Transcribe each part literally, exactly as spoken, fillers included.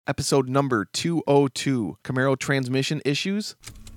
Episode number two oh two, Camaro transmission issues.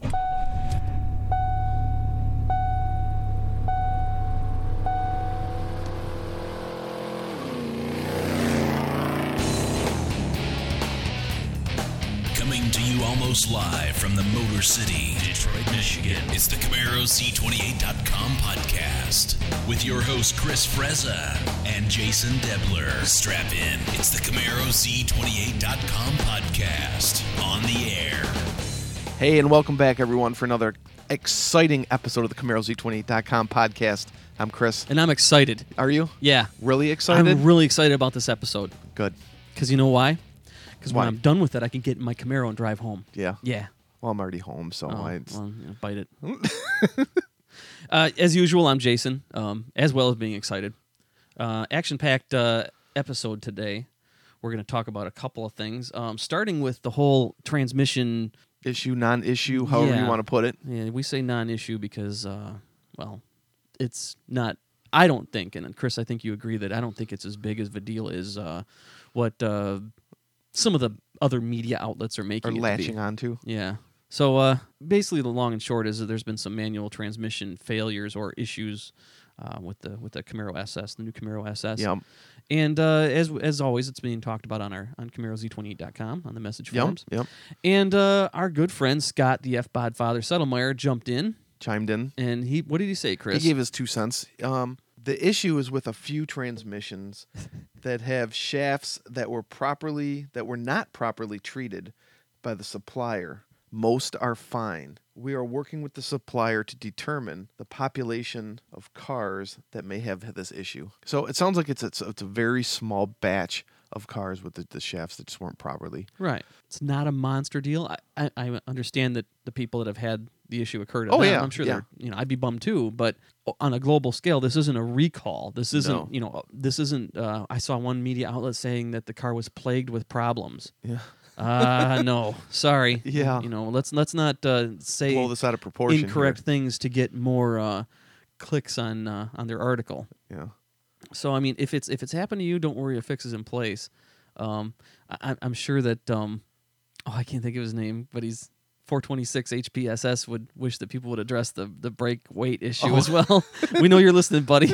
Coming to you almost live from the Motor City, Detroit, Michigan. It's the Camaro C twenty-eight dot com podcast with your host Chris Frezza and Jason Debler. Strap in. It's the Camaro C twenty-eight dot com podcast on the air. Hey, and welcome back, everyone, for another exciting episode of the Camaro C twenty-eight dot com podcast. I'm Chris. And I'm excited. Are you? Yeah. Really excited? I'm really excited about this episode. Good. Because you know why? Because Why? when I'm done with it, I can get in my Camaro and drive home. Yeah. Yeah. Well, I'm already home, so Oh, I. well, yeah, bite it. uh, as usual, I'm Jason, um, as well as being excited. Uh, action-packed uh, episode today. We're going to talk about a couple of things, um, starting with the whole transmission. Issue, non-issue, however Yeah. you want to put it. Yeah, we say non-issue because, uh, well, it's not. I don't think, and Chris, I think you agree that I don't think it's as big of a deal as uh, what uh, some of the other media outlets are making Or it latching to be. onto. Yeah. So uh, basically, the long and short is that there's been some manual transmission failures or issues uh, with the with the Camaro S S, the new Camaro S S. Yep. And uh, as as always, it's being talked about on our on Camaro Z twenty-eight dot com on the message Yep. forums. Yep. And uh, our good friend Scott, the F-Bod father Settlemeyer, jumped in, Chimed in. and he what did he say, Chris? He gave his two cents. Um, the issue is with a few transmissions that have shafts that were properly that were not properly treated by the supplier. Most are fine. We are working with the supplier to determine the population of cars that may have this issue. So it sounds like it's it's, it's a very small batch of cars with the, the shafts that just weren't properly. Right. It's not a monster deal. I, I, I understand that the people that have had the issue occur to Oh, them, yeah, I'm sure yeah. they're, you know, I'd be bummed too, but on a global scale, this isn't a recall. This isn't, No. you know, this isn't, uh, I saw one media outlet saying that the car was plagued with problems. Yeah. Uh, no, sorry. Yeah. You know, let's, let's not uh, say Blow this out of proportion. incorrect things to get more uh, clicks on, uh, on their article. Here. Yeah. So I mean, if it's if it's happened to you, don't worry, a fix is in place. Um, I, I'm sure that um, oh, I can't think of his name, but he's four twenty-six H P S S would wish that people would address the the brake weight issue Oh. as well. We know you're listening, buddy.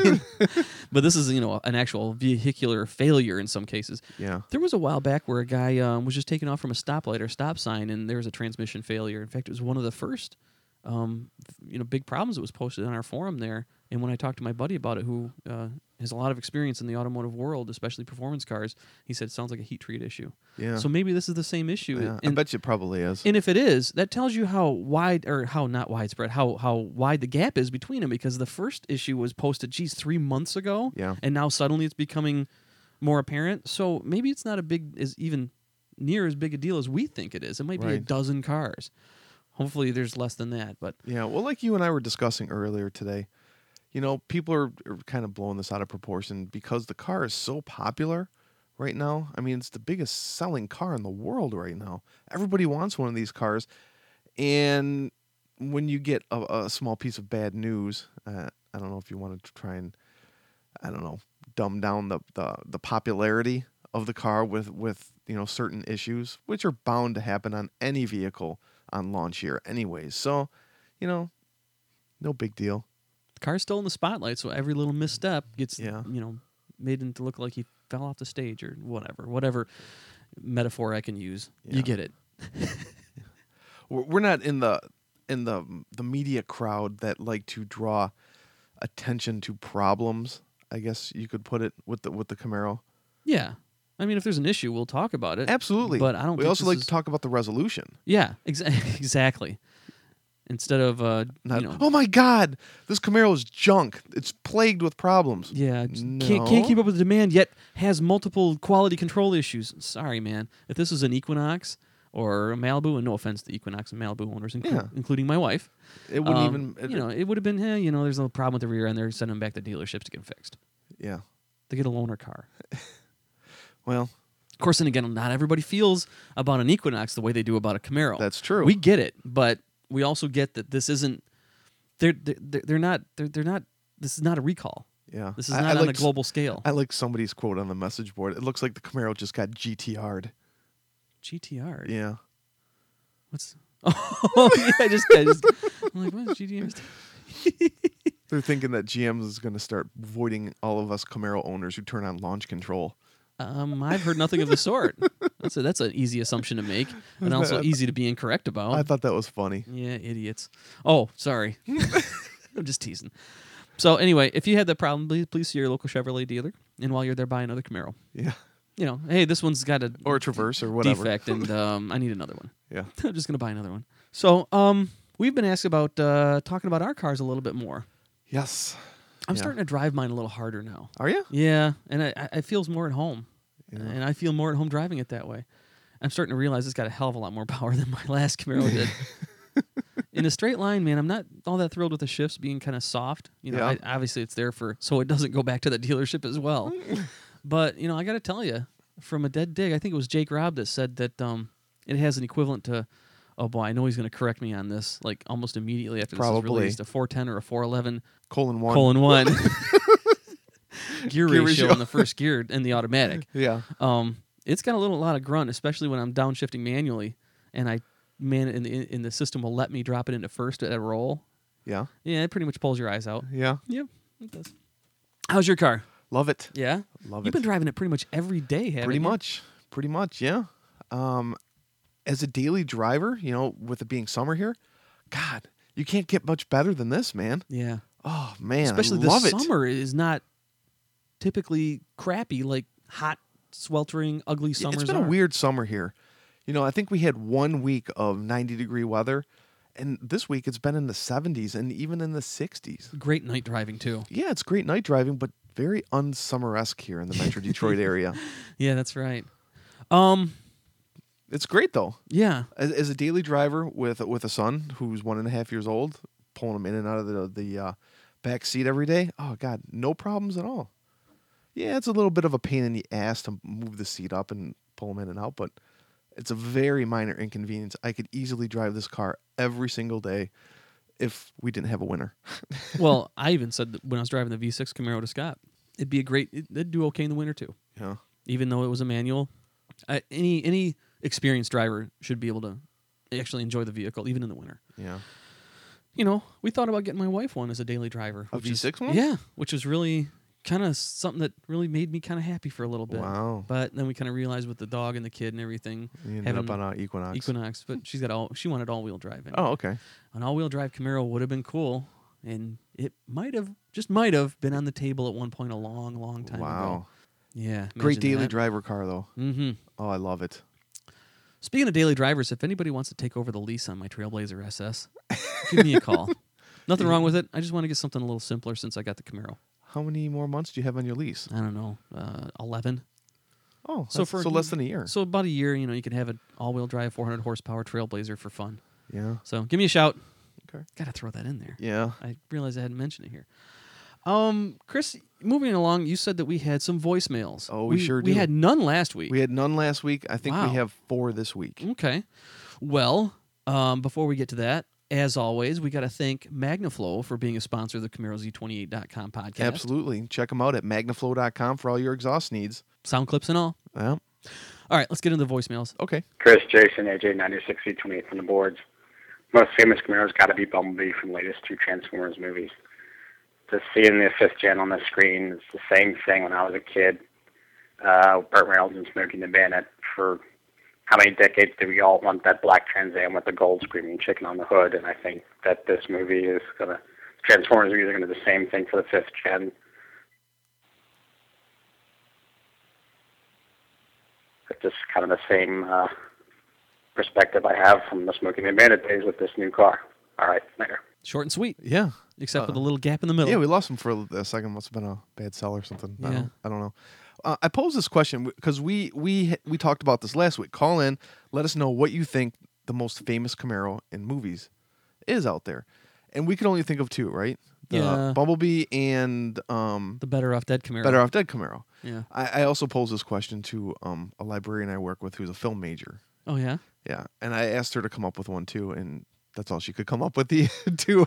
But this is you know an actual vehicular failure in some cases. Yeah. There was a while back where a guy um, was just taking off from a stoplight or stop sign, and there was a transmission failure. In fact, it was one of the first um, you know big problems that was posted on our forum there. And when I talked to my buddy about it, who uh, has a lot of experience in the automotive world, especially performance cars, he said it sounds like a heat treat issue. Yeah. So maybe this is the same issue. Yeah, I And, bet you it probably is. and if it is, that tells you how wide, or how not widespread, how how wide the gap is between them. Because the first issue was posted, geez, three months ago, Yeah. and now suddenly it's becoming more apparent. So maybe it's not a big, is even near as big a deal as we think it is. It might be a Right. dozen cars. Hopefully, there's less than that. But Yeah, well, like you and I were discussing earlier today, you know, people are, are kind of blowing this out of proportion because the car is so popular right now. I mean, it's the biggest selling car in the world right now. Everybody wants one of these cars. And when you get a, a small piece of bad news, uh, I don't know if you want to try and, I don't know, dumb down the, the, the popularity of the car with, with, you know, certain issues, which are bound to happen on any vehicle on launch year anyways. So, you know, no big deal. the car's still in the spotlight, so every little misstep gets, Yeah. you know, made him to look like he fell off the stage or whatever, whatever metaphor I can use. Yeah. You get it. We're we're not in the in the the media crowd that like to draw attention to problems, I guess you could put it, with the with the Camaro. Yeah. I mean, if there's an issue, we'll talk about it. Absolutely. But I don't We think also this like is- to talk about the resolution. Yeah, exa- exactly. Instead of, uh, Not, you know, oh my God, this Camaro is junk. It's plagued with problems. yeah, just No. can't, can't keep up with the demand, yet has multiple quality control issues. Sorry, man. If this was an Equinox or a Malibu, and no offense to Equinox and Malibu owners, inclu- Yeah. including my wife, It wouldn't um, even. It, you know, it would have been, eh, you know, there's a problem with the rear end. They're sending them back to dealerships to get them fixed. yeah. They get a loaner car. Well, Of course, and again, not everybody feels about an Equinox the way they do about a Camaro. that's true. We get it, but we also get that this isn't. They're they're, they're not they're, they're not. This is not a recall. yeah. This is I- not I on like a s- global scale. I like somebody's quote on the message board. It looks like the Camaro just got G T R'd. G T R. Yeah. What's? Oh, yeah. I just, I just. I'm like, what's G T R? They're thinking that G M is going to start voiding all of us Camaro owners who turn on launch control. Um, I've heard nothing of the sort. That's a, that's an easy assumption to make, and also easy to be incorrect about. I thought that was funny. Yeah, idiots. Oh, sorry. I'm just teasing. So anyway, if you had that problem, please, please see your local Chevrolet dealer, and while you're there, buy another Camaro. Yeah. You know, hey, this one's got a Or a Traverse or whatever. defect, and um, I need another one. Yeah. I'm just gonna buy another one. So um, we've been asked about uh, talking about our cars a little bit more. Yes. I'm Yeah. starting to drive mine a little harder now. Are you? Yeah, and I, I feels more at home, Yeah. and I feel more at home driving it that way. I'm starting to realize it's got a hell of a lot more power than my last Camaro did. In a straight line, man, I'm not all that thrilled with the shifts being kind of soft. You know, Yeah. I, obviously it's there for so it doesn't go back to the dealership as well. But you know, I got to tell you, from a dead dig, I think it was Jake Robb that said that um, it has an equivalent to. Oh boy, I know he's going to correct me on this. Like almost immediately after this is Probably. released, a four ten or a four eleven Colon one. colon one gear, Gear ratio ratio. in the first gear in the automatic. Yeah. Um, it's got a little lot of grunt, especially when I'm downshifting manually, and I man in the in the system will let me drop it into first at a roll. Yeah. Yeah, it pretty much pulls your eyes out. Yeah. Yep, it does. How's your car? Love it. Yeah, Love you've it. been driving it pretty much every day, haven't Pretty you? much. Pretty much, yeah. Um, as a daily driver, you know, with it being summer here, God, you can't get much better than this, man. Yeah, Oh, man. especially I the love it. summer is not typically crappy like hot, sweltering, ugly Yeah, summers. It's been are. a weird summer here. You know, I think we had one week of ninety degree weather, and this week it's been in the seventies and even in the sixties. Great night driving too. Yeah, it's great night driving, but very unsummer-esque here in the Metro Detroit area. Yeah, that's right. Um, It's great, though. yeah, As, as a daily driver with with a son who's one and a half years old, pulling him in and out of the the uh, back seat every day. Oh God, no problems at all. Yeah, it's a little bit of a pain in the ass to move the seat up and pull him in and out, but it's a very minor inconvenience. I could easily drive this car every single day if we didn't have a winter. well, I even said that when I was driving the V six Camaro to Scott, it'd be a great. It'd do okay in the winter too, Yeah, even though it was a manual. I, any any experienced driver should be able to actually enjoy the vehicle, even in the winter. yeah. You know, we thought about getting my wife one as a daily driver. A which V six is, one? Yeah, which was really kind of something that really made me kind of happy for a little bit. Wow. But then we kind of realized with the dog and the kid and everything, You ended having up on an Equinox. Equinox, but she's got all she wanted all wheel drive. Anyway. Oh, okay. An all wheel drive Camaro would have been cool, and it might have just might have been on the table at one point a long, long time ago. Wow. Yeah, Great daily drive. driver car, though. Mm-hmm. Oh, I love it. Speaking of daily drivers, if anybody wants to take over the lease on my Trailblazer S S, give me a call. Nothing wrong with it. I just want to get something a little simpler since I got the Camaro. How many more months do you have on your lease? I don't know, uh, eleven. Oh, So so for- so less than a year. So about a year, you know, you can have an all-wheel drive, four hundred horsepower Trailblazer for fun. Yeah. So give me a shout. Okay. Got to throw that in there. Yeah. I realized I hadn't mentioned it here. Um, Chris, moving along, you said that we had some voicemails. Oh, we sure We do. had none last week. We had none last week. I think Wow. we have four this week. Okay. Well, um, before we get to that, as always, we got to thank MagnaFlow for being a sponsor of the Camaro Z twenty-eight dot com podcast. Absolutely. Check them out at magnaflow dot com for all your exhaust needs. Sound clips and all. Yeah. All right, let's get into the voicemails. Okay. Chris, Jason, A J, ninety-six C twenty-eight from the boards. Most famous Camaro's got to be Bumblebee from the latest two Transformers movies. To see it in the fifth gen on the screen, it's the same thing when I was a kid. Uh, Burt Reynolds and Smokey and the Bandit. For how many decades did we all want that black Trans Am with the gold screaming chicken on the hood? And I think that this movie is going to, Transformers movies are going to do the same thing for the fifth gen. It's just kind of the same uh, perspective I have from the Smokey and the Bandit days with this new car. All right, later. Short and sweet, Yeah. except for Uh, the little gap in the middle. Yeah, we lost him for a a second. Must have been a bad sell or something. I, Yeah. don't, I don't know. Uh, I posed this question because we we we talked about this last week. Call in, let us know what you think the most famous Camaro in movies is out there, and we could only think of two, right? The Yeah. Bumblebee and um, the Better Off Dead Camaro. Better Off Dead Camaro. Yeah. I, I also posed this question to um, a librarian I work with who's a film major. Oh, yeah? Yeah, and I asked her to come up with one too, and that's all she could come up with. The two.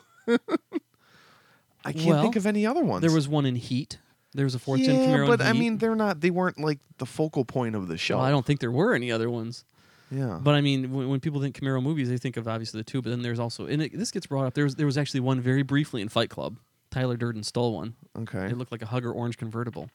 I can't Well, think of any other ones. There was one in Heat. There was a fourth gen yeah, Camaro but in I Heat. mean, they're not. They weren't like the focal point of the show. Well, I don't think there were any other ones. Yeah. But I mean, when, when people think Camaro movies, they think of obviously the two. But then there's also, and it, this gets brought up. There was there was actually one very briefly in Fight Club. Tyler Durden stole one. Okay. It looked like a Hugger orange convertible.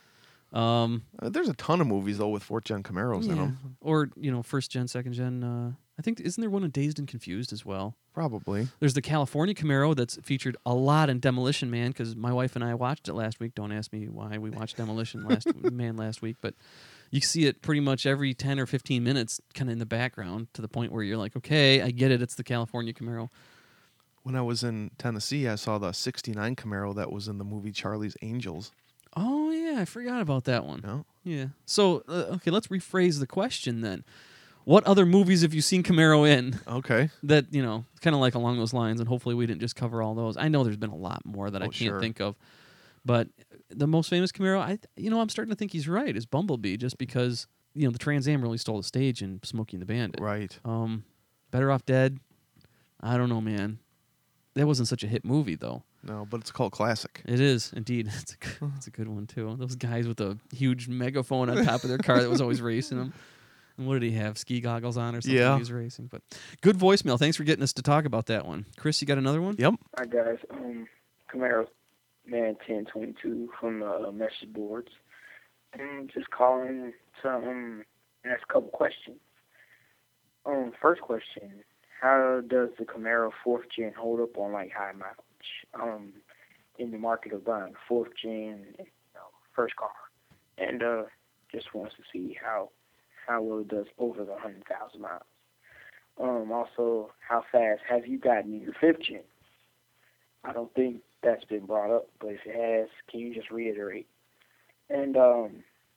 Um, Uh, there's a ton of movies though with fourth gen Camaros in yeah. them. Or you know, first gen, second gen. Uh, I think isn't there one in Dazed and Confused as well? Probably. There's the California Camaro that's featured a lot in Demolition Man because my wife and I watched it last week. Don't ask me why we watched Demolition last Man last week, but you see it pretty much every ten or fifteen minutes, kind of in the background, to the point where you're like, okay, I get it. It's the California Camaro. When I was in Tennessee, I saw the sixty-nine Camaro that was in the movie Charlie's Angels. Oh yeah, I forgot about that one. No? Yeah. So uh, okay, let's rephrase the question then. What other movies have you seen Camaro in Okay. that, you know, kind of like along those lines, and hopefully we didn't just cover all those. I know there's been a lot more that I Oh, can't sure. think of. But the most famous Camaro, I you know, I'm starting to think he's right, is Bumblebee, just because, you know, the Trans Am really stole the stage in Smokey and the Bandit. Right. Um, Better Off Dead, I don't know, man. That wasn't such a hit movie, though. No, but it's called classic. It is, indeed. It's a good, it's a good one, too. Those guys with the huge megaphone on top of their car that was always racing them. And what did he have? Ski goggles on or something? Yeah. He was racing. But good voicemail. Thanks for getting us to talk about that one. Chris, you got another one? Yep. Hi guys, um, Camaro Man ten twenty-two from the uh, message boards. I'm just calling to um, ask a couple questions. Um, first question: how does the Camaro fourth gen hold up on like high mileage? Um, in the market of buying fourth gen, you know, first car, and uh, just wants to see how how well it does over the hundred thousand miles. Um, also, how fast have you gotten in your fifth gen? I don't think that's been brought up, but if it has, can you just reiterate? And um,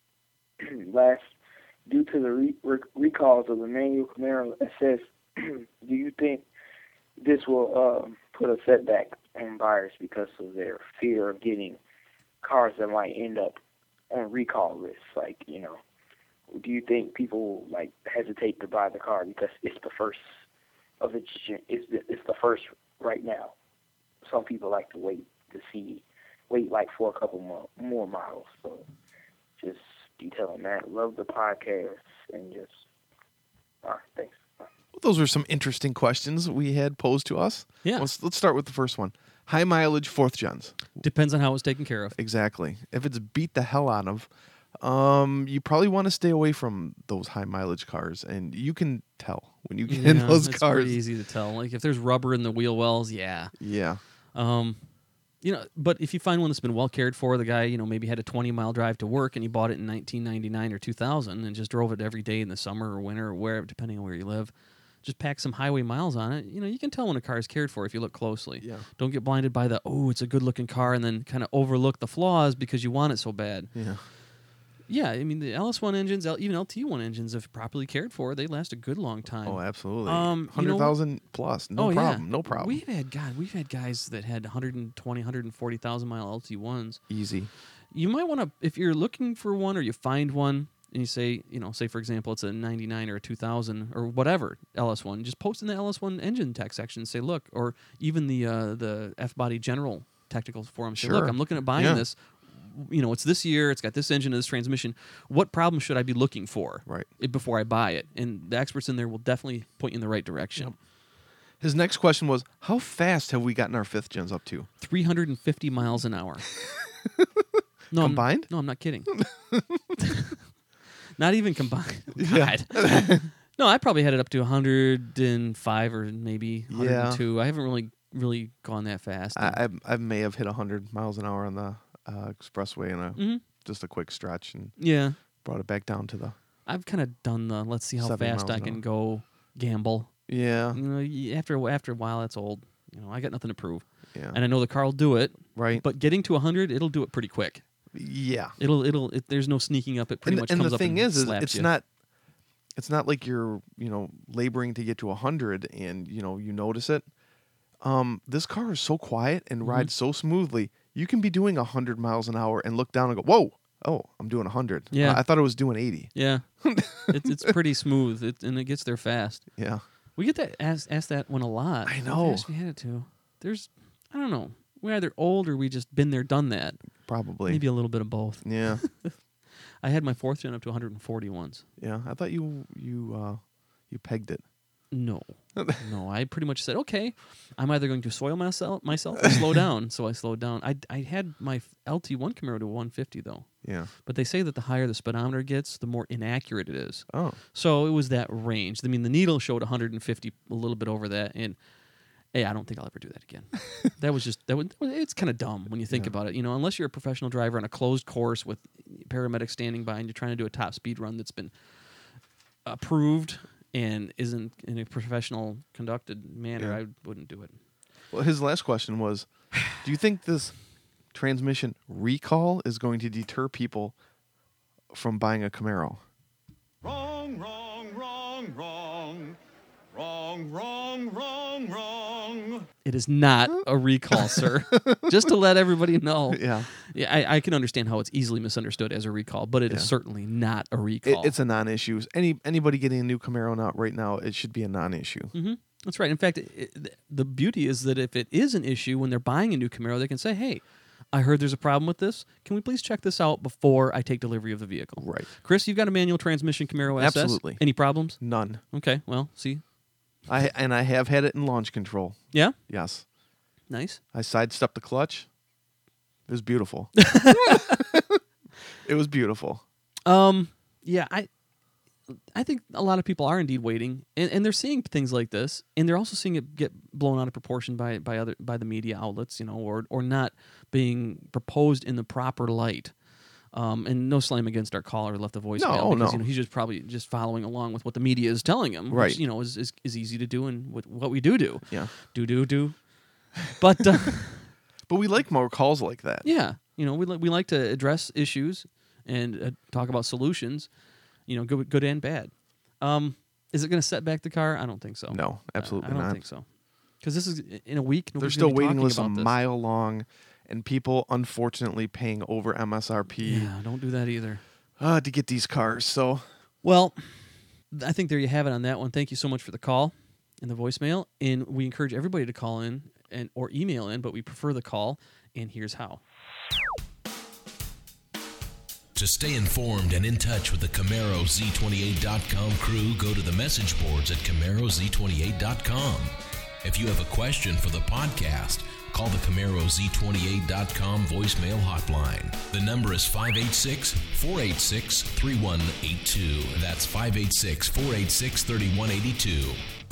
last, due to the re- re- recalls of the manual Camaro S S, do you think this will um, put a setback on buyers because of their fear of getting cars that might end up on recall lists? Like, you know, do you think people like hesitate to buy the car because it's the first of its gen- it's the, it's the first right now? Some people like to wait to see, wait like for a couple more more models. So just detailing that. Love the podcast and just all right, thanks. Bye. Those were some interesting questions we had posed to us. Yeah. Let's let's start with the first one. High mileage fourth gens. Depends on how it was taken care of. Exactly. If it's beat the hell out of, um, you probably want to stay away from those high mileage cars, and you can tell when you get in Yeah, those it's cars. pretty easy to tell. Like if there's rubber in the wheel wells, yeah. Yeah. Um, you know, but if you find one that's been well cared for, the guy, you know, maybe had a twenty mile drive to work and he bought it in nineteen ninety-nine or two thousand and just drove it every day in the summer or winter or wherever, depending on where you live. Just pack some highway miles on it. You know, you can tell when a car is cared for if you look closely. Yeah. Don't get blinded by the, oh, it's a good looking car, and then kind of overlook the flaws because you want it so bad. Yeah. Yeah, I mean, the L S one engines, L- even L T one engines, if properly cared for, they last a good long time. Oh, absolutely. Um, you know- Hundred thousand plus. No oh, problem. yeah. No problem. We've had, God, we've had guys that had one hundred twenty, one hundred forty thousand mile L T ones. Easy. You might want to, if you're looking for one or you find one and you say, you know, say for example, it's a ninety-nine or a two thousand or whatever L S one, just post in the L S one engine tech section and say, look, or even the uh, the F-Body General technical forum, say, look, Sure. I'm looking at buying Yeah. this. You know, it's this year, it's got this engine and this transmission. What problem should I be looking for Right. i- before I buy it? And the experts in there will definitely point you in the right direction. Yep. His next question was, how fast have we gotten our fifth gens up to? three hundred fifty miles an hour. No, I'm- Combined? no, I'm not kidding. Not even combined. Yeah. God. No, I probably had it up to one hundred five or maybe one Yeah. hundred two. I haven't really really gone that fast. I, I I may have hit hundred miles an hour on the uh, expressway in a Mhm. just a quick stretch and Yeah. brought it back down to the I've kind of done the let's see how seventy fast miles I an can hour. go gamble. yeah You know, y- after after a while that's old. You know, I got nothing to prove. yeah And I know the car will do it, right but getting to one hundred, it'll do it pretty quick. yeah. It'll it'll it, there's no sneaking up. It pretty And, much and comes the up thing and is, is slaps it's you. not it's not like you're you know laboring to get to a hundred and you know you notice it. Um, this car is so quiet and Mm-hmm. rides so smoothly. You can be doing a hundred miles an hour and look down and go, "Whoa, oh, I'm doing a hundred. Yeah. I thought it was doing eighty." Yeah, it's it's pretty smooth, it, and it gets there fast. Yeah, We get that asked, asked that one a lot. I How know. fast we had it to. There's, I don't know. We're either old or we just been there, done that. probably. Maybe a little bit of both. Yeah, I had my fourth gen up to one hundred forty once. yeah. I thought you you uh, You pegged it. No. No, I pretty much said, okay, I'm either going to soil myself myself or slow down. So I slowed down. I, I had my L T one Camaro to one fifty, though. Yeah. But they say that the higher the speedometer gets, the more inaccurate it is. Oh. So it was that range. I mean, the needle showed one hundred fifty, a little bit over that. And, hey, I don't think I'll ever do that again. that was just, that was, it's kind of dumb when you think Yeah. about it. You know, unless you're a professional driver on a closed course with paramedics standing by and you're trying to do a top speed run that's been approved and isn't in a professional conducted manner, Yeah. I wouldn't do it. Well, his last question was, do you think this transmission recall is going to deter people from buying a Camaro? Wrong, wrong, wrong, wrong. Wrong, wrong, wrong, wrong. It is not a recall, sir. Just to let everybody know. Yeah. Yeah, I, I can understand how it's easily misunderstood as a recall, but it is Yeah. certainly not a It, recall. it's a non-issue. Any anybody getting a new Camaro out right now, it should be a non-issue. Mm-hmm. That's right. In fact, it, it, the beauty is that if it is an issue when they're buying a new Camaro, they can say, hey, I heard there's a problem with this. Can we please check this out before I take delivery of the vehicle? Right. Chris, you've got a manual transmission Camaro S S? Absolutely. Any problems? None. Okay, well, see. I and I have had it in launch control. Yeah? Yes. Nice. I sidestepped the clutch. It was beautiful. It was beautiful. Um, yeah, I I think a lot of people are indeed waiting, and, and they're seeing things like this, and they're also seeing it get blown out of proportion by by other by the media outlets, you know, or or not being proposed in the proper light. Um, and no slam against our caller who left the voicemail. No, because, no. You know, he's just probably just following along with what the media is telling him, Right. which, you know, is, is is easy to do and what what we do do. Yeah. Do do do. But uh, But we like more calls like that. yeah, you know, we li- we like to address issues and uh, talk about solutions, you know, good good and bad. Um, is it going to set back the car? I don't think so. No, absolutely I don't not. think so. Because this is in a week. There's nobody's still gonna be waiting talking lists a about this. mile long, and people unfortunately paying over M S R P Yeah, don't do that either. uh, to get these cars. So Well, I think there you have it on that one. Thank you so much for the call and the voicemail, and we encourage everybody to call in and or email in, but we prefer the call. And here's how. To stay informed and in touch with the Camaro Z twenty-eight dot com crew, go to the message boards at Camaro Z twenty-eight dot com. If you have a question for the podcast, call the Camaro Z twenty-eight dot com voicemail hotline. The number is five eight six, four eight six, three one eight two. That's five eight six, four eight six, three one eight two.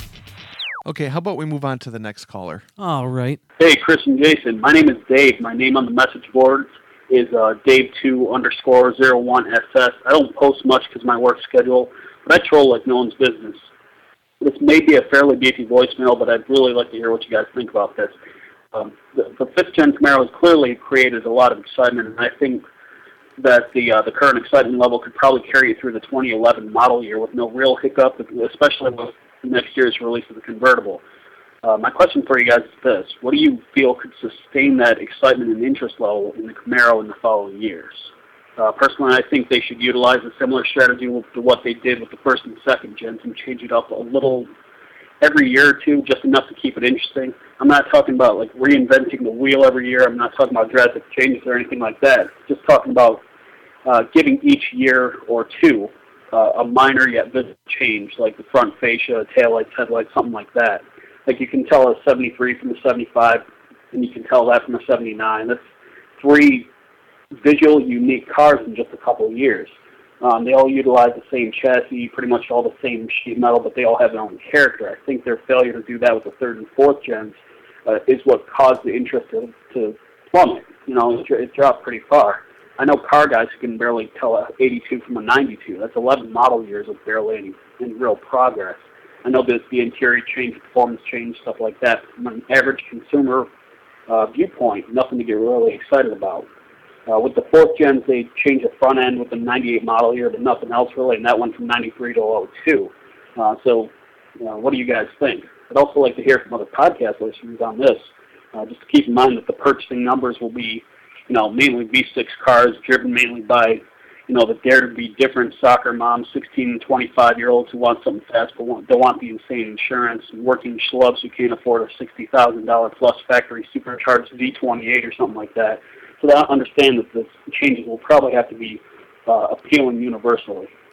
okay, how about we move on to the next caller? All right. Hey, Chris and Jason. My name is Dave. My name on the message board is uh, Dave two underscore zero one S S. I don't post much because of my work schedule, but I troll like no one's business. This may be a fairly beefy voicemail, but I'd really like to hear what you guys think about this. Um, the, the fifth-gen Camaro has clearly created a lot of excitement, and I think that the uh, the current excitement level could probably carry it through the twenty eleven model year with no real hiccup, especially with next year's release of the convertible. Uh, my question for you guys is this. What do you feel could sustain that excitement and interest level in the Camaro in the following years? Uh, personally, I think they should utilize a similar strategy to what they did with the first and second gens and change it up a little every year or two, just enough to keep it interesting. I'm not talking about like reinventing the wheel every year. I'm not talking about drastic changes or anything like that. Just talking about uh, giving each year or two uh, a minor yet visible change, like the front fascia, taillights, headlights, something like that. Like you can tell a seventy-three from the seventy-five, and you can tell that from the seventy-nine. That's three visual, unique cars in just a couple of years. Um, they all utilize the same chassis, pretty much all the same sheet metal, but they all have their own character. I think their failure to do that with the third and fourth gens uh, is what caused the interest to, to plummet. You know, it, it dropped pretty far. I know car guys who can barely tell a eighty-two from a ninety-two. That's eleven model years of barely any, any real progress. I know that the interior change, performance change, stuff like that. From an average consumer uh, viewpoint, nothing to get really excited about. Uh, with the fourth gens, they changed the front end with the ninety-eight model year, but nothing else really, and that went from ninety-three to oh two. Uh, so, you know, what do you guys think? I'd also like to hear from other podcast listeners on this. Uh, just to keep in mind that the purchasing numbers will be, you know, mainly V six cars driven mainly by, you know, the dare to be different soccer moms, sixteen and twenty-five year olds who want something fast but want, don't want the insane insurance, and working schlubs who can't afford a sixty thousand dollars plus factory supercharged V twenty-eight or something like that. So I understand that the changes will probably have to be uh, appealing universally.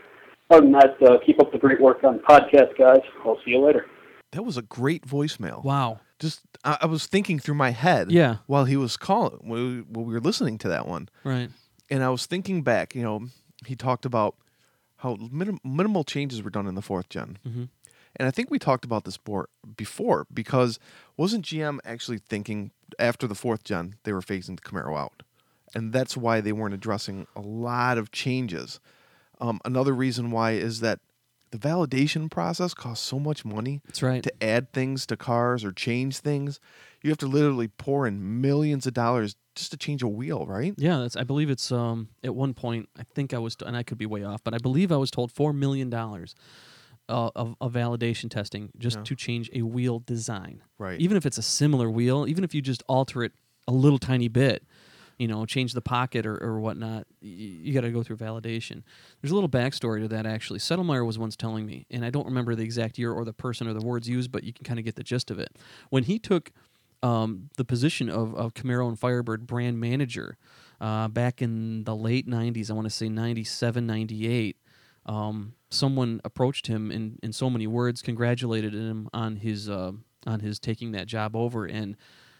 Other than that, uh, keep up the great work on the podcast, guys. I'll see you later. That was a great voicemail. Wow. Just I, I was thinking through my head. Yeah. While he was calling, while we, while we were listening to that one, Right. and I was thinking back. You know, he talked about how minim- minimal changes were done in the fourth gen, Mhm. and I think we talked about this before, before because wasn't G M actually thinking after the fourth gen they were phasing the Camaro out, and that's why they weren't addressing a lot of changes. Um, another reason why is that the validation process costs so much money. That's right. To add things to cars or change things, you have to literally pour in millions of dollars just to change a wheel, right? Yeah, that's. I believe it's um at one point. I think I was, and I could be way off, but I believe I was told four million dollars uh, of, of validation testing just Yeah. to change a wheel design. Right. Even if it's a similar wheel, even if you just alter it a little tiny bit, you know, change the pocket or, or whatnot, y- you got to go through validation. There's a little backstory to that, actually. Settlemeyer was once telling me, and I don't remember the exact year or the person or the words used, but you can kind of get the gist of it. When he took um, the position of, of Camaro and Firebird brand manager uh, back in the late nineties, I want to say ninety-seven, ninety-eight, um, someone approached him in, in so many words, congratulated him on his uh, on his taking that job over, and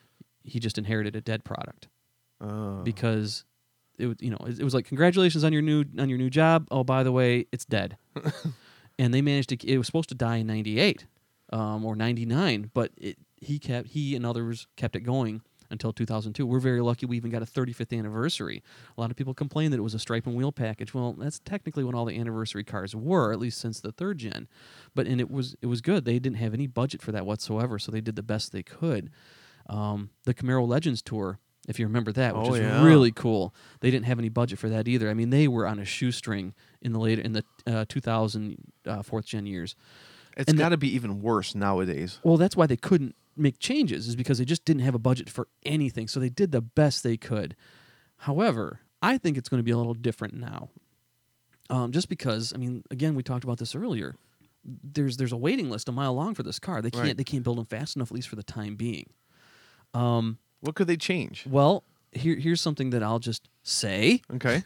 he just inherited a dead product. Oh. Because it was, you know, it, it was like, congratulations on your new on your new job. Oh, by the way, it's dead. And they managed to. It was supposed to die in ninety-eight um, or ninety-nine, but it, he kept he and others kept it going until two thousand two. We're very lucky. We even got a thirty-fifth anniversary. A lot of people complain that it was a stripe and wheel package. Well, that's technically what all the anniversary cars were, at least since the third gen. But and it was it was good. They didn't have any budget for that whatsoever, so they did the best they could. Um, the Camaro Legends Tour, if you remember that, which Oh, is yeah. really cool. They didn't have any budget for that either. I mean, they were on a shoestring in the later in the uh, two thousand uh, fourth gen years. It's And the- got to be even worse nowadays. Well, that's why they couldn't make changes, is because they just didn't have a budget for anything. So they did the best they could. However, I think it's going to be a little different now. Um, just because, I mean, again, we talked about this earlier. There's there's a waiting list a mile long for this car. They can't Right. they can't build them fast enough, at least for the time being. Um, What could they change? well, here here's something that I'll just say. Okay.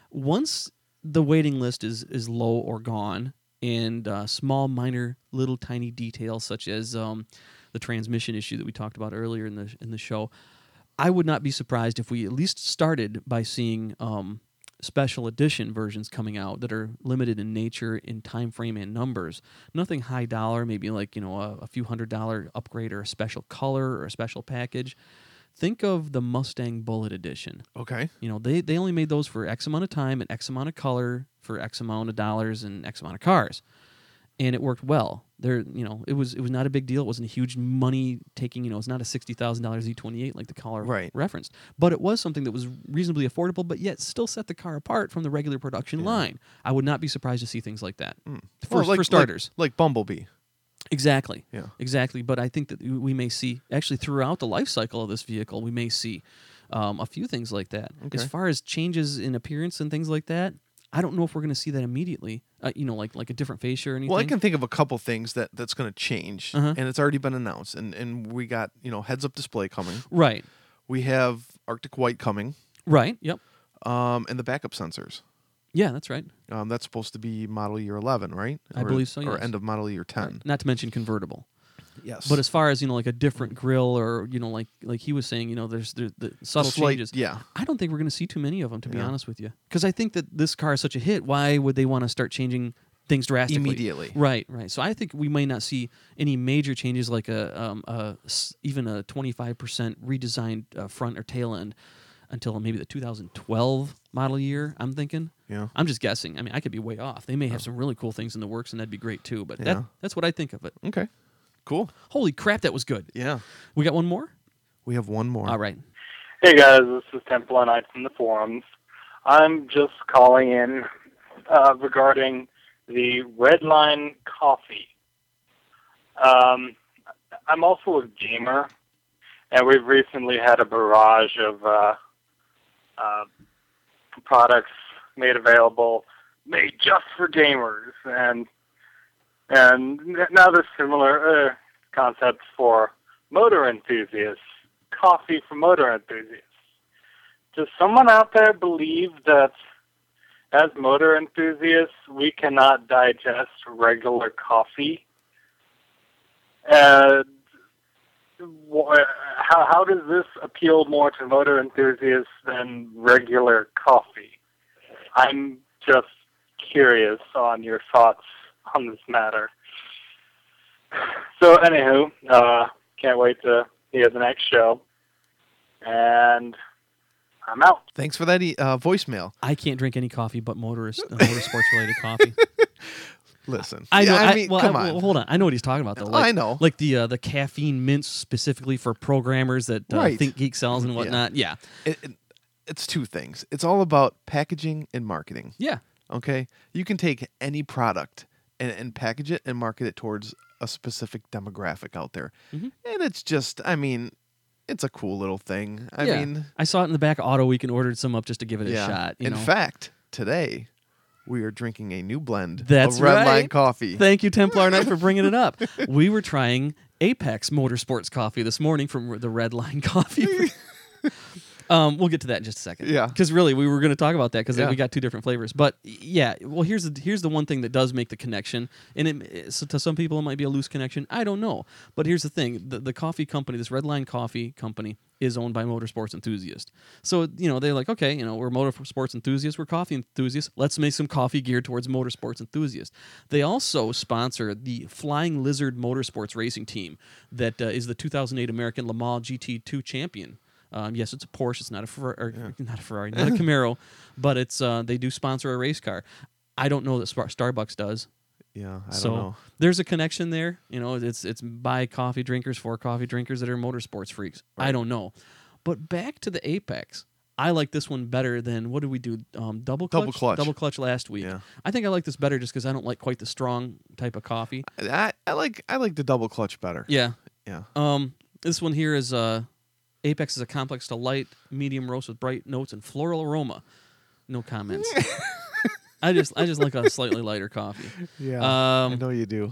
Once the waiting list is, is low or gone, and uh, small, minor, little, tiny details such as um, the transmission issue that we talked about earlier in the in the show, I would not be surprised if we at least started by seeing um, special edition versions coming out that are limited in nature, in time frame, and numbers. Nothing high dollar, maybe like you know a, a few hundred dollar upgrade or a special color or a special package. Think of the Mustang Bullet Edition. Okay. You know, they, they only made those for X amount of time and X amount of color for X amount of dollars and X amount of cars. And it worked well. There, you know, it was it was not a big deal. It wasn't a huge money taking, you know, it's not a sixty thousand dollars Z twenty-eight like the caller Right. referenced. But it was something that was reasonably affordable, but yet still set the car apart from the regular production line. I would not be surprised to see things like that. For, Well, like- for starters. Like, like Bumblebee. Exactly. Yeah. Exactly. But I think that we may see, actually throughout the life cycle of this vehicle, we may see um, a few things like that. As Okay. far as changes in appearance and things like that, I don't know if we're going to see that immediately. Uh, you know, like like a different fascia or anything. Well, I can think of a couple things that that's going to change, Uh-huh. and it's already been announced. And and we got you know heads up display coming. Right. We have Arctic White coming, Right. Yep. um, and the backup sensors. Yeah, that's right. Um, that's supposed to be model year eleven, right? I Or- believe so, Or yes. end of model year ten. Right. Not to mention convertible. Yes. But as far as, you know, like a different grill or, you know, like like he was saying, you know, there's the, the subtle Slight- changes. yeah. I don't think we're going to see too many of them, to be Yeah. honest with you. Because I think that this car is such a hit. Why would they want to start changing things drastically? Immediately. Right, right. So I think we may not see any major changes like a, um, a s- even a twenty-five percent redesigned uh, front or tail end until maybe the two thousand twelve model year, I'm thinking. Yeah. I'm just guessing. I mean, I could be way off. They may have some really cool things in the works, and that'd be great too. But Yeah. that, that's what I think of it. Okay. Cool. Holy crap, that was good. Yeah. We got one more? We have one more. All right. Hey guys, this is Temple Knight from the forums. I'm just calling in uh, regarding the Redline Coffee. Um, I'm also a gamer, and we've recently had a barrage of uh, uh, products made available, made just for gamers, and and now there's similar uh, concepts for motor enthusiasts, coffee for motor enthusiasts. Does someone out there believe that as motor enthusiasts, we cannot digest regular coffee. And wh- how, how does this appeal more to motor enthusiasts than regular coffee? I'm just curious on your thoughts on this matter. So, anywho, uh, can't wait to hear the next show. And I'm out. Thanks for that e- uh, voicemail. I can't drink any coffee but motorist, uh, motorsports related coffee. Listen, I know. Yeah, I, I mean, well, come I, on. well, hold on. I know what he's talking about, though. Like, I know. Like the uh, the caffeine mints specifically for programmers that uh, Right. ThinkGeek sells and whatnot. Yeah. It, it, it's two things. It's all about packaging and marketing. Yeah. Okay? You can take any product and, and package it and market it towards a specific demographic out there. Mhm. And it's just, I mean, it's a cool little thing. I Yeah. mean, I saw it in the back of Auto Week and ordered some up just to give it a yeah. shot. You In know? fact, today we are drinking a new blend That's of Red right. Line coffee. Thank you, Templar Knight, for bringing it up. We were trying Apex Motorsports coffee this morning from the Red Line Coffee. um, we'll get to that in just a second. Yeah. Because really, we were going to talk about that because Yeah. we got two different flavors. But yeah, well, here's the here's the one thing that does make the connection, and it, so to some people it might be a loose connection. I don't know. But here's the thing: the, the coffee company, this Red Line Coffee company, is owned by motorsports enthusiasts. So, you know, they're like, okay, you know, we're motorsports enthusiasts, we're coffee enthusiasts, let's make some coffee geared towards motorsports enthusiasts. They also sponsor the Flying Lizard Motorsports racing team that uh, is the two thousand eight American Le Mans G T two champion. Um, yes, it's a Porsche, it's not a, Fer- or, not a Ferrari, not a Camaro, but it's uh, they do sponsor a race car. I don't know that Star- Starbucks does. Yeah, I so don't know. there's a connection there. You know, it's it's by coffee drinkers for coffee drinkers that are motorsports freaks. I don't know. But back to the Apex. I like this one better than, what did we do? Um, double clutch? Double clutch. Double clutch last week. Yeah. I think I like this better just because I don't like quite the strong type of coffee. I, I like I like the double clutch better. Yeah. Yeah. Um, this one here is uh, Apex is a complex to light, medium roast with bright notes and floral aroma. No comments. I just I just like a slightly lighter coffee. Yeah. Um, I know you do.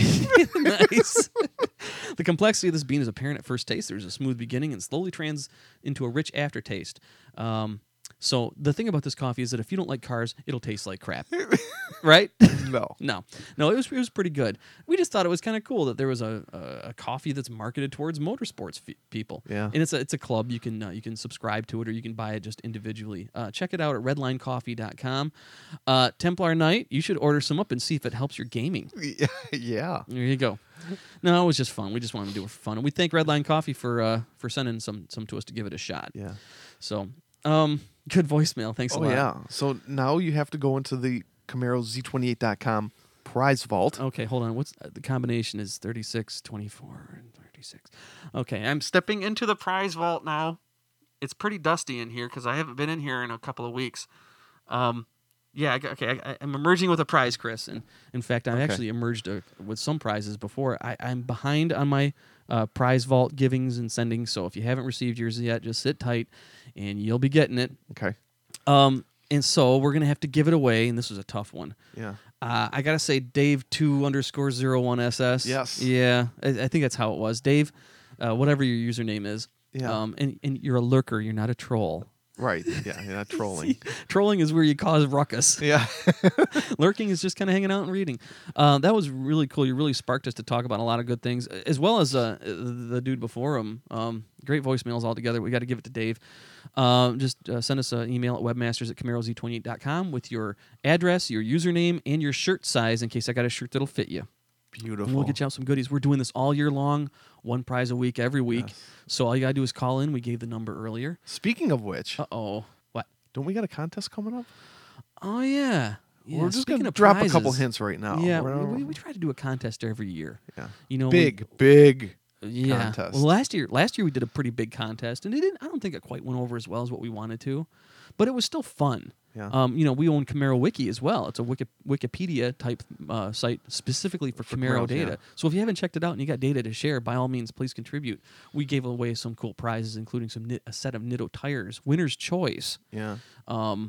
Nice. The complexity of this bean is apparent at first taste. There's a smooth beginning and slowly trans into a rich aftertaste. Um, so the thing about this coffee is that if you don't like cars, it'll taste like crap, right? No. No, no, it was it was pretty good. We just thought it was kind of cool that there was a, a, a coffee that's marketed towards motorsports f- people. Yeah. and it's a it's a club. You can uh, you can subscribe to it or you can buy it just individually. Uh, check it out at redline coffee dot com. Uh, Templar Knight, you should order some up and see if it helps your gaming. Yeah. There you go. No, it was just fun. We just wanted to do it for fun, and we thank Redline Coffee for uh, for sending some some to us to give it a shot. Yeah. So, um, good voicemail. Thanks a Oh lot. yeah. So now you have to go into the Camaro Z twenty-eight dot com prize vault. Okay, hold on. What's uh, the combination? Is thirty-six, twenty-four, and thirty-six. Okay, I'm stepping into the prize vault now. It's pretty dusty in here because I haven't been in here in a couple of weeks. Um, yeah, I, okay, I, I'm emerging with a prize, Chris. And in fact, I've Okay. actually emerged uh, with some prizes before. I, I'm behind on my uh, prize vault givings and sendings. So if you haven't received yours yet, just sit tight, and you'll be getting it. Okay. Um, and so we're gonna have to give it away, and this was a tough one. Yeah. Uh, I gotta say, Dave two underscore zero one S S. Yes. Yeah, I, I think that's how it was, Dave. Uh, whatever your username is. Yeah. Um, and and you're a lurker. You're not a troll. Right. Yeah. You're not trolling. Trolling is where you cause ruckus. Yeah. Lurking is just kind of hanging out and reading. Uh, that was really cool. You really sparked us to talk about a lot of good things, as well as uh, the dude before him. Um, great voicemails altogether. We got to give it to Dave. Um, just uh, send us an email at webmasters at camaro z twenty-eight dot com with your address, your username, and your shirt size in case I got a shirt that'll fit you. Beautiful. And we'll get you out some goodies. We're doing this all year long, one prize a week every week. Yes. So all you got to do is call in. We gave the number earlier. Speaking of which, Uh-oh. What? don't we got a contest coming up? Oh, yeah. Yeah, We're just speaking gonna of drop a couple prizes, hints right now. Yeah, We're- we, we try to do a contest every year. yeah. You know, Big, big. we, yeah. contest. Well, last year, last year we did a pretty big contest, and it didn't. I don't think it quite went over as well as what we wanted to, but it was still fun. Yeah. Um, you know, we own Camaro Wiki as well. It's a Wiki, Wikipedia type uh, site specifically for, For Camaro Camaros, data. yeah. So if you haven't checked it out and you got data to share, by all means, please contribute. We gave away some cool prizes, including some knit, a set of Nitto tires, winner's choice, Yeah. um,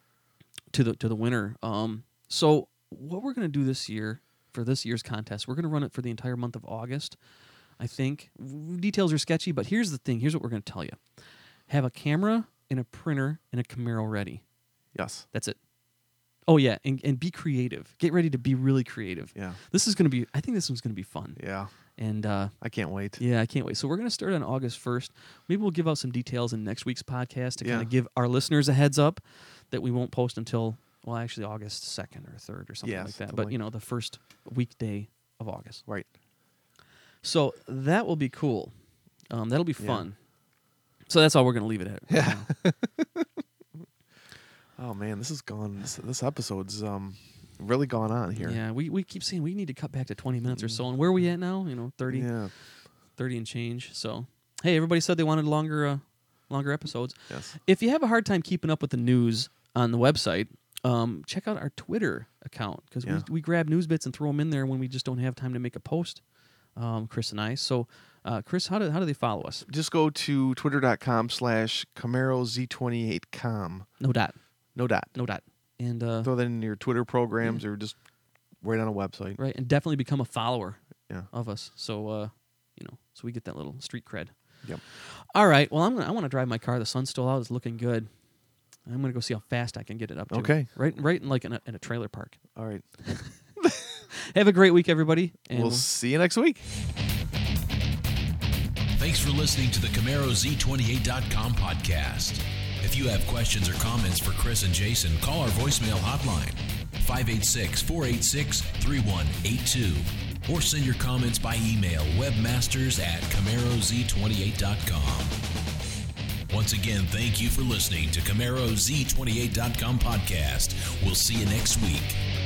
to the to the winner. Um, so what we're going to do this year for this year's contest, we're going to run it for the entire month of August. I think details are sketchy, but here's the thing. Here's what we're going to tell you: have a camera and a printer and a Camaro ready. Yes. That's it. Oh yeah, and, and be creative. Get ready to be really creative. Yeah. This is going to be. I think this one's going to be fun. Yeah. And uh, I can't wait. yeah, I can't wait. So we're going to start on August first. Maybe we'll give out some details in next week's podcast to Yeah. kind of give our listeners a heads up that we won't post until, well, actually August second or third or something Yeah, like that. something But, like- you know, the first weekday of August. Right. So that will be cool. Um, that'll be Yeah. fun. So that's all we're going to leave it at. Yeah. right now. Oh man, this is gone. This, this episode's um really gone on here. Yeah, we, we keep saying we need to cut back to twenty minutes or so. And where are we at now? You know, thirty, Yeah. thirty and change. So, hey, everybody said they wanted longer uh, longer episodes. Yes. If you have a hard time keeping up with the news on the website, um, check out our Twitter account because Yeah. we, we grab news bits and throw them in there when we just don't have time to make a post, um, Chris and I. So, uh, Chris, how do, how do they follow us? Just go to twitter.com slash Camaro Z28 com. No dot. No dot. No dot. And uh, Throw that in your Twitter programs or just right on a website. right, and definitely become a follower Yeah. of us. So, uh, you know, so we get that little street cred. Yep. All right. Well, I'm gonna, I want to drive my car. The sun's still out. It's looking good. I'm gonna go see how fast I can get it up to. Okay. Right, right, in like in a, in a trailer park. All right. Have a great week, everybody. And We'll see you next week. Thanks for listening to the Camaro Z twenty-eight dot com podcast. If you have questions or comments for Chris and Jason, call our voicemail hotline, five eight six, four eight six, three one eight two, or send your comments by email, webmasters at Camaro Z twenty-eight dot com. Once again, thank you for listening to Camaro Z twenty-eight dot com podcast. We'll see you next week.